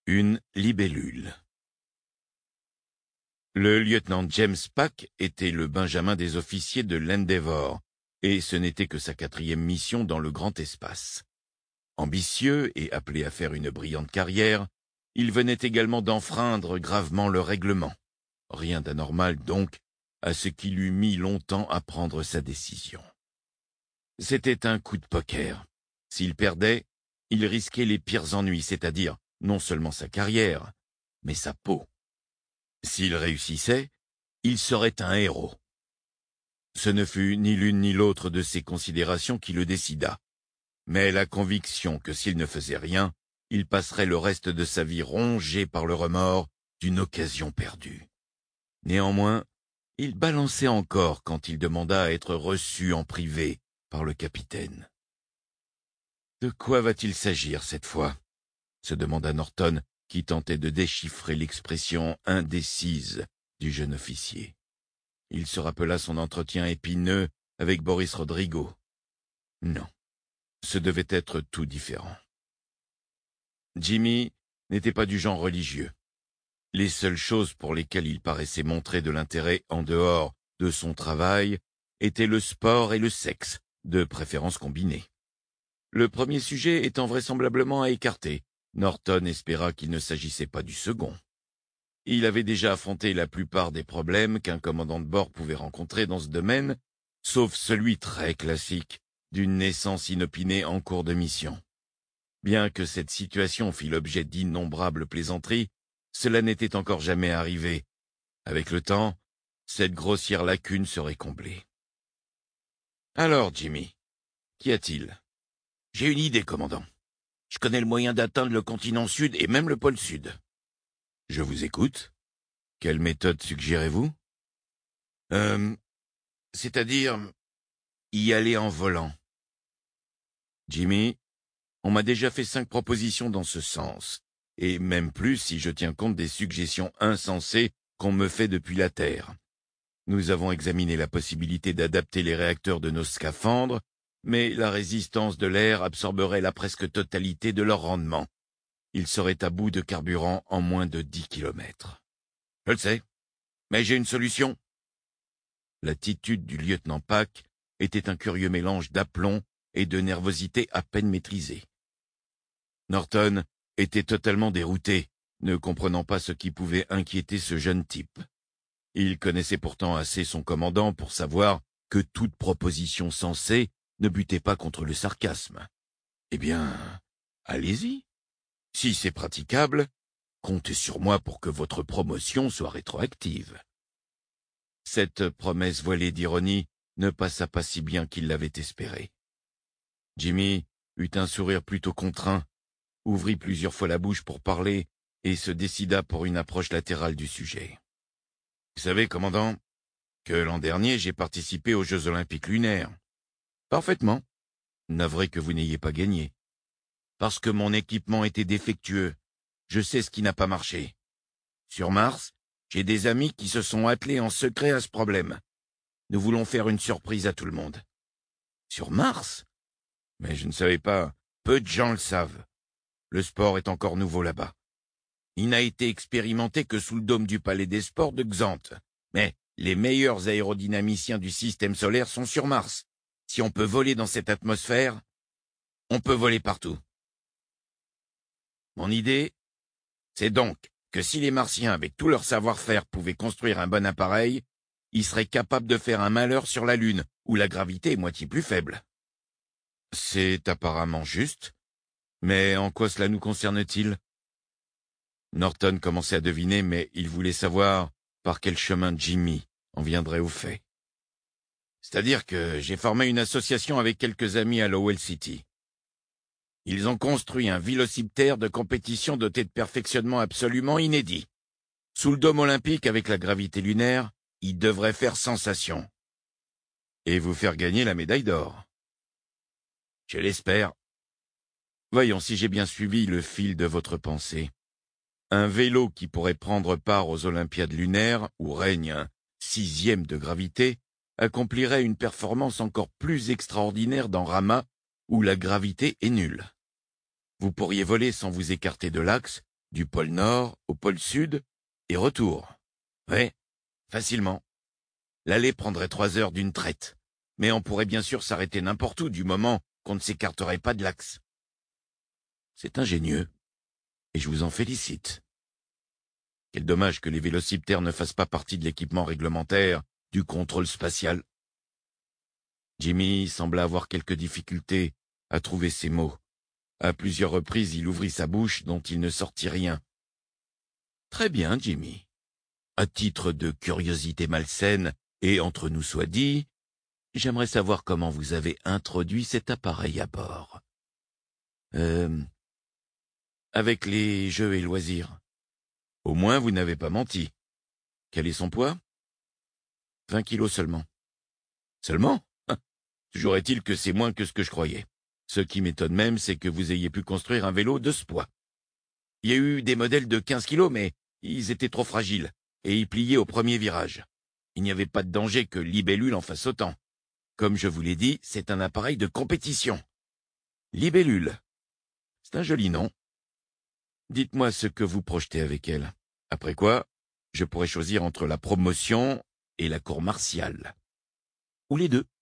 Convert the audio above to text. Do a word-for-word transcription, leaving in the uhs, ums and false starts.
Une libellule. Le lieutenant James Pack était le benjamin des officiers de l'Endeavour, et ce n'était que sa quatrième mission dans le grand espace. Ambitieux et appelé à faire une brillante carrière, il venait également d'enfreindre gravement le règlement. Rien d'anormal donc, à ce qui lui mit longtemps à prendre sa décision. C'était un coup de poker. S'il perdait, il risquait les pires ennuis, c'est-à-dire non seulement sa carrière, mais sa peau. S'il réussissait, il serait un héros. Ce ne fut ni l'une ni l'autre de ces considérations qui le décida, mais la conviction que s'il ne faisait rien, il passerait le reste de sa vie rongé par le remords d'une occasion perdue. Néanmoins, il balançait encore quand il demanda à être reçu en privé par le capitaine. « De quoi va-t-il s'agir cette fois ?» se demanda Norton, qui tentait de déchiffrer l'expression indécise du jeune officier. Il se rappela son entretien épineux avec Boris Rodrigo. Non, ce devait être tout différent. Jimmy n'était pas du genre religieux. Les seules choses pour lesquelles il paraissait montrer de l'intérêt en dehors de son travail étaient le sport et le sexe, de préférence combinés. Le premier sujet étant vraisemblablement à écarter, Norton espéra qu'il ne s'agissait pas du second. Il avait déjà affronté la plupart des problèmes qu'un commandant de bord pouvait rencontrer dans ce domaine, sauf celui très classique d'une naissance inopinée en cours de mission. Bien que cette situation fît l'objet d'innombrables plaisanteries, cela n'était encore jamais arrivé. Avec le temps, cette grossière lacune serait comblée. « Alors, Jimmy, qu'y a-t-il ?»« J'ai une idée, commandant. Je connais le moyen d'atteindre le continent sud et même le pôle sud. »« Je vous écoute. Quelle méthode suggérez-vous ?»« Euh, c'est-à-dire y aller en volant. »« Jimmy, on m'a déjà fait cinq propositions dans ce sens, et même plus si je tiens compte des suggestions insensées qu'on me fait depuis la Terre. Nous avons examiné la possibilité d'adapter les réacteurs de nos scaphandres, mais la résistance de l'air absorberait la presque totalité de leur rendement. Ils seraient à bout de carburant en moins de dix kilomètres. Je le sais, mais j'ai une solution. L'attitude du lieutenant Pack était un curieux mélange d'aplomb et de nervosité à peine maîtrisée. Norton était totalement dérouté, ne comprenant pas ce qui pouvait inquiéter ce jeune type. Il connaissait pourtant assez son commandant pour savoir que toute proposition sensée ne butait pas contre le sarcasme. Eh bien, allez-y. Si c'est praticable, comptez sur moi pour que votre promotion soit rétroactive. Cette promesse voilée d'ironie ne passa pas si bien qu'il l'avait espéré. Jimmy eut un sourire plutôt contraint, ouvrit plusieurs fois la bouche pour parler et se décida pour une approche latérale du sujet. « Vous savez, commandant, que l'an dernier j'ai participé aux Jeux Olympiques lunaires. »« Parfaitement. Navré que vous n'ayez pas gagné. Parce que mon équipement était défectueux. Je sais ce qui n'a pas marché. Sur Mars, j'ai des amis qui se sont attelés en secret à ce problème. Nous voulons faire une surprise à tout le monde. »« Sur Mars ? Mais je ne savais pas. Peu de gens le savent. Le sport est encore nouveau là-bas. Il n'a été expérimenté que sous le dôme du Palais des Sports de Xanthe. Mais les meilleurs aérodynamiciens du système solaire sont sur Mars. Si on peut voler dans cette atmosphère, on peut voler partout. Mon idée, c'est donc que si les Martiens, avec tout leur savoir-faire, pouvaient construire un bon appareil, ils seraient capables de faire un malheur sur la Lune, où la gravité est moitié plus faible. C'est apparemment juste, mais en quoi cela nous concerne-t-il ? Norton commençait à deviner, mais il voulait savoir par quel chemin Jimmy en viendrait au fait. C'est-à-dire que j'ai formé une association avec quelques amis à Lowell City. Ils ont construit un vélociptère de compétition doté de perfectionnement absolument inédit. Sous le dôme olympique avec la gravité lunaire, il devrait faire sensation. Et vous faire gagner la médaille d'or. Je l'espère. Voyons si j'ai bien suivi le fil de votre pensée. Un vélo qui pourrait prendre part aux Olympiades lunaires, où règne un sixième de gravité, accomplirait une performance encore plus extraordinaire dans Rama, où la gravité est nulle. Vous pourriez voler sans vous écarter de l'axe, Du pôle Nord au pôle Sud et retour. Ouais, facilement. L'aller prendrait trois heures d'une traite, mais on pourrait bien sûr s'arrêter n'importe où du moment qu'on ne s'écarterait pas de l'axe. C'est ingénieux, et je vous en félicite. Quel dommage que les vélociptères ne fassent pas partie de l'équipement réglementaire du contrôle spatial. Jimmy sembla avoir quelques difficultés à trouver ses mots. À plusieurs reprises, il ouvrit sa bouche dont il ne sortit rien. Très bien, Jimmy. À titre de curiosité malsaine, et entre nous soit dit, j'aimerais savoir comment vous avez introduit cet appareil à bord. Euh... Avec les jeux et loisirs. Au moins, vous n'avez pas menti. Quel est son poids? Vingt kilos seulement. Seulement? Toujours est-il que c'est moins que ce que je croyais. Ce qui m'étonne même, c'est que vous ayez pu construire un vélo de ce poids. Il y a eu des modèles de quinze kilos, mais ils étaient trop fragiles, et ils pliaient au premier virage. Il n'y avait pas de danger que Libellule en fasse autant. Comme je vous l'ai dit, c'est un appareil de compétition. Libellule. C'est un joli nom. Dites-moi ce que vous projetez avec elle. Après quoi, je pourrais choisir entre la promotion et la cour martiale. Ou les deux.